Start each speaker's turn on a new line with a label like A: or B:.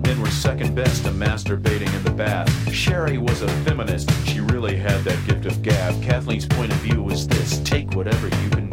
A: men were second best to masturbating in the bath. Sherry was a feminist. She really had that gift of gab. Kathleen's point of view was this: take whatever you can